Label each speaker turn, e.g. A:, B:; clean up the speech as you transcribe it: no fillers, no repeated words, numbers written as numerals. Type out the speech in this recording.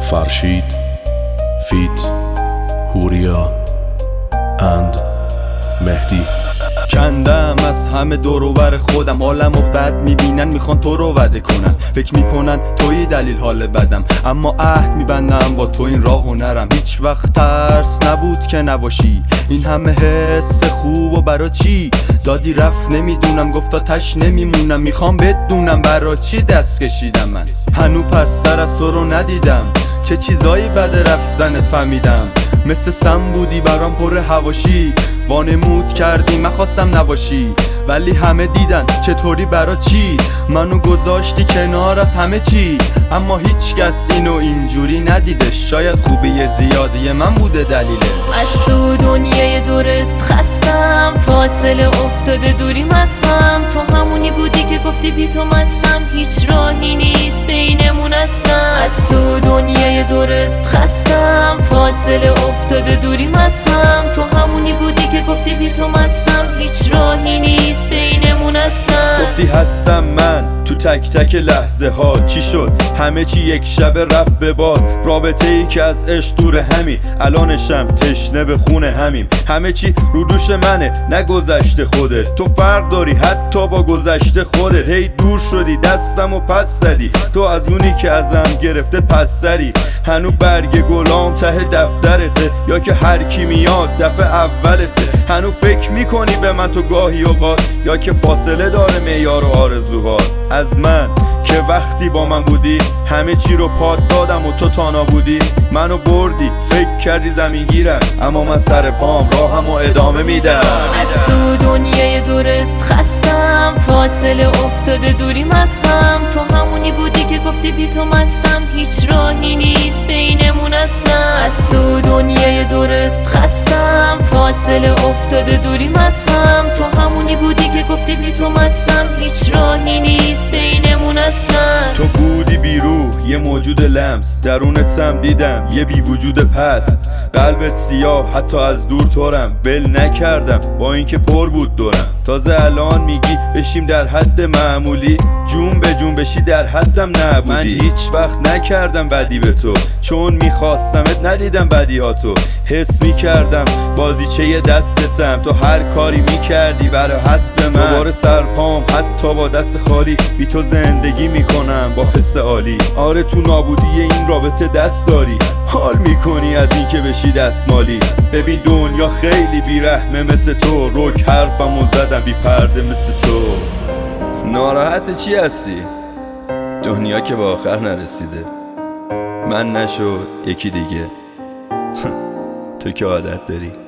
A: فرشید فیت هوریا اند مهدی.
B: کندم از همه دور و بر خودم، حالمو بد میبینن میخوان تو رو وده کنن، فکر میکنن توی دلیل حال بدم، اما عهد میبندم با تو این راهو نرم. هیچ وقت ترس نبود که نباشی، این همه حس خوب و برا چی دادی رفت نمیدونم، گفتا تش نمیمونم، میخوام بدونم برا چی دست کشیدم. من هنو پستر از تو رو ندیدم، چه چیزایی بده رفتنت فهمیدم، مثل سم بودی برام پر هواشی، وانمود کردی من خواستم نباشی، ولی همه دیدن چطوری برا چی منو گذاشتی کنار از همه چی، اما هیچ کس اینو اینجوری ندیده، شاید خوبی زیادی من بوده دلیله.
C: از تو دنیای دورت خستم، فاصله افتاده دوریم از هم، تو همونی بودی که گفتی بی تو مستم، هیچ راهی نیست بینمون اصلا. از تو دنیای دورت خستم، فاصله افتاده دوریم از هم، تو همونی بودی که گفتی بی تو مستم، هیچ راهی نیست بینمون اصلا.
D: گفتی هستم من تو تک تک لحظه ها، چی شد همه چی یک شب رفت به باد، رابطه ای که از عشق دور همین، الانشم تشنه به خونه همیم، همه چی رو دوش منه نگذشته خودت، تو فرق داری حتی با گذشته خودت، هی دور شدی دستم و پس زدی، تو از اونی که ازم گرفته پس سری، هنو برگ گلام ته دفترته، یا که هر کی میاد دفعه اولته، هنو فکر میکنی به من تو گاهی اوقات، یا که فاصله داره معیار و آرزوهات از من، که وقتی با من بودی همه چی رو پاد دادم و تو تانا بودی، منو بردی فکر کردی زمین گیرم، اما من سر پام راهم و ادامه میدم.
C: از تو دنیای دورت خستم، فاصله افتاده دوریم از هم، تو همونی بودی که گفتی بی تو مستم، هیچ راهی نیست بینمون اصلا. از تو دنیای دورت خستم، فاصله افتاده دوریم از هم، تو همونی بودی که گفتی بی تو مستم، هیچ راهی نیست بینمون اصلا.
D: تو بودی بیروح یه موجود لمس، درونتم دیدم یه بی وجود پست، قلبت سیاه حتی از دور تورم بل نکردم با اینکه پر بود دورم، تازه الان میگی بشیم در حد معمولی، جون به جون بشی در حدم نبودی. من هیچ وقت نکردم بدی به تو، چون میخواستمت ندیدم بدیاتو، حس میکردم بازیچه دستتم، تو هر کاری میکردی برای حسب من، دوباره سرپام حتی با دست خالی، بی تو زندگی میکنم با حس عالی. آره تو نابودی این رابطه دست داری، حال میکنی از این که بشی دستمالی، ببین دنیا خیلی بیرحمه مثل تو، رک حرفمو زدم بی پرده مثل تو. ناراحت چی هستی؟ دنیا که به آخر نرسیده، من نشد یکی دیگه تو که عادت داری.